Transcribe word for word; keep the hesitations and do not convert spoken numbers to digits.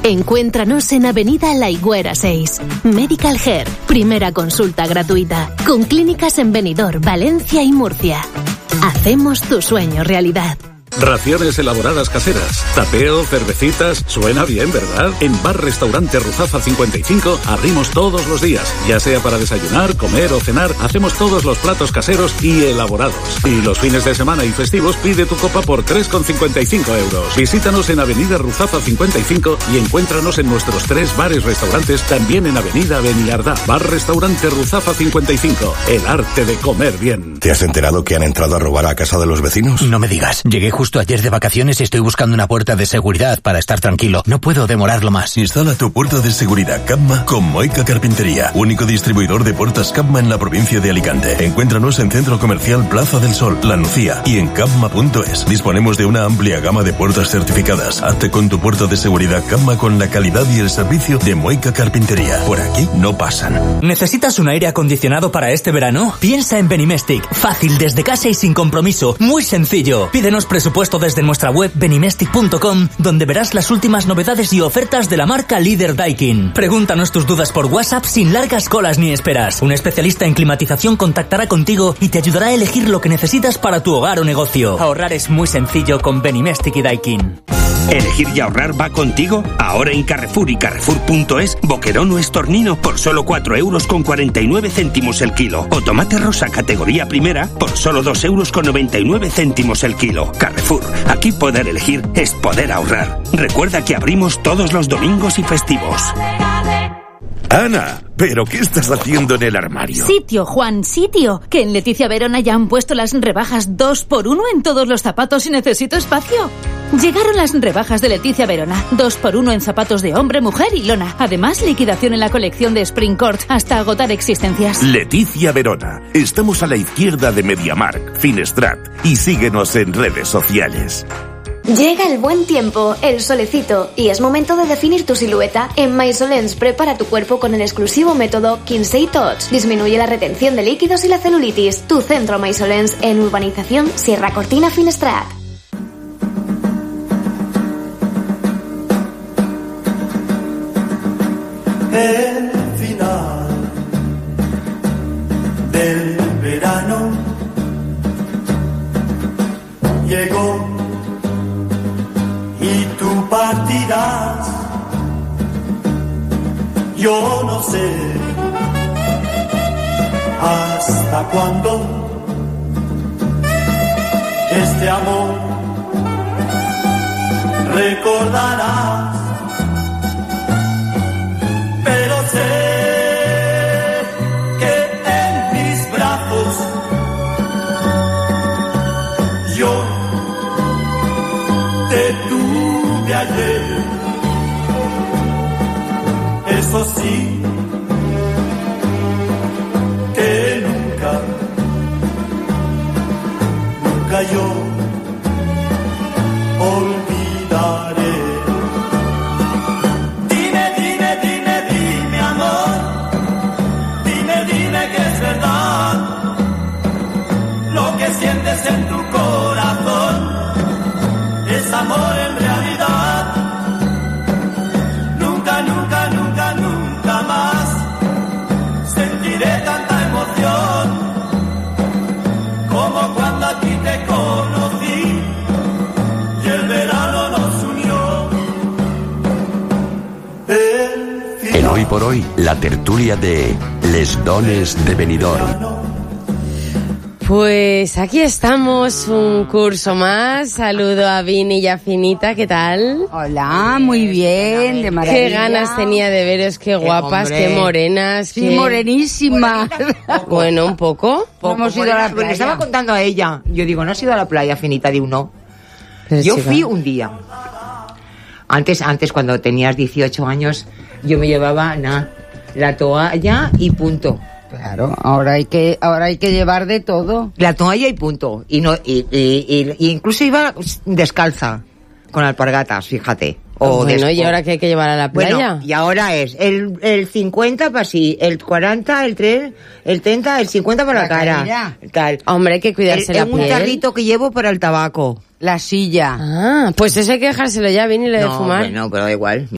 Encuéntranos en Avenida La Higuera seis. Medical Hair, primera consulta gratuita, con clínicas en Benidorm, Valencia y Murcia. Hacemos tu sueño realidad. Raciones elaboradas caseras, tapeo, cervecitas, suena bien, ¿verdad? En Bar Restaurante Ruzafa cincuenta y cinco abrimos todos los días, ya sea para desayunar, comer o cenar, hacemos todos los platos caseros y elaborados. Y los fines de semana y festivos pide tu copa por tres con cincuenta y cinco euros. Visítanos en Avenida Ruzafa cincuenta y cinco y encuéntranos en nuestros tres bares restaurantes, también en Avenida Beniardá. Bar Restaurante Ruzafa cincuenta y cinco, el arte de comer bien. ¿Te has enterado que han entrado a robar a casa de los vecinos? No me digas, llegué justo Justo ayer de vacaciones y estoy buscando una puerta de seguridad para estar tranquilo. No puedo demorarlo más. Instala tu puerta de seguridad Capma con Moica Carpintería, único distribuidor de puertas Capma en la provincia de Alicante. Encuéntranos en Centro Comercial Plaza del Sol, La Nucía y en capma punto es. Disponemos de una amplia gama de puertas certificadas. Hazte con tu puerta de seguridad Capma con la calidad y el servicio de Moica Carpintería. Por aquí no pasan. ¿Necesitas un aire acondicionado para este verano? Piensa en Benimestic. Fácil, desde casa y sin compromiso. Muy sencillo. Pídenos presupuesto desde nuestra web benimestic punto com, donde verás las últimas novedades y ofertas de la marca líder Daikin. Pregúntanos tus dudas por WhatsApp sin largas colas ni esperas. Un especialista en climatización contactará contigo y te ayudará a elegir lo que necesitas para tu hogar o negocio. Ahorrar es muy sencillo con Benimestic y Daikin. ¿Elegir y ahorrar va contigo? Ahora en Carrefour y Carrefour punto es, boquerón o estornino por solo cuatro euros con cuarenta y nueve céntimos el kilo. O tomate rosa categoría primera por solo dos euros con noventa y nueve céntimos el kilo. Carrefour, aquí poder elegir es poder ahorrar. Recuerda que abrimos todos los domingos y festivos. Ana, ¿pero qué estás haciendo en el armario? Sitio, Juan, sitio. Que en Leticia Verona ya han puesto las rebajas dos por uno en todos los zapatos y necesito espacio. Llegaron las rebajas de Leticia Verona. dos por uno en zapatos de hombre, mujer y lona. Además, liquidación en la colección de Spring Court hasta agotar existencias. Leticia Verona. Estamos a la izquierda de MediaMarkt, Finestrat. Y síguenos en redes sociales. Llega el buen tiempo, el solecito, y es momento de definir tu silueta. En Maisolens prepara tu cuerpo con el exclusivo método Kinsey Touch. Disminuye la retención de líquidos y la celulitis. Tu centro Maisolens en Urbanización Sierra Cortina Finestrat. El final del verano llegó y tú partirás. Yo no sé hasta cuándo este amor recordarás, pero sé que en mis brazos yo te tuve ayer. Eso sí, que nunca, nunca yo olvidaré. Dime, dime, dime, dime, amor. Dime, dime que es verdad lo que sientes en tu corazón. Es amor en realidad. Nunca, nunca, nunca, nunca más sentiré tanta emoción como cuando a ti te conocí y el verano nos unió. El en Hoy por Hoy, la tertulia de Les Dones de Benidorm. Pues aquí estamos, un curso más. Saludo a Vini y a Finita, ¿qué tal? Hola, muy bien, de maravilla. Qué ganas tenía de veros, qué guapas, hombre. qué morenas. Sí, qué... morenísima. Bueno, un poco. Poco hemos ido a la playa. Le estaba contando a ella. Yo digo, ¿no has ido a la playa, Finita? Digo, no. Pero yo chica. fui un día. Antes, antes, cuando tenías dieciocho años, yo me llevaba nada, la toalla y punto. Claro, ahora hay que ahora hay que llevar de todo. La toalla y punto. Y no y, y, y, y incluso iba descalza con alpargatas, fíjate. O bueno, des- ¿y ahora qué hay que llevar a la playa? Bueno, y ahora es el, el cincuenta para sí, el cuarenta, el tres, el treinta, el cincuenta para la, la cara. Tal. Hombre, hay que cuidarse el, la el, piel. Un tarrito que llevo para el tabaco. La silla. Ah, pues eso hay que dejárselo ya, Vini, lo no, de fumar. Bueno, pero da igual.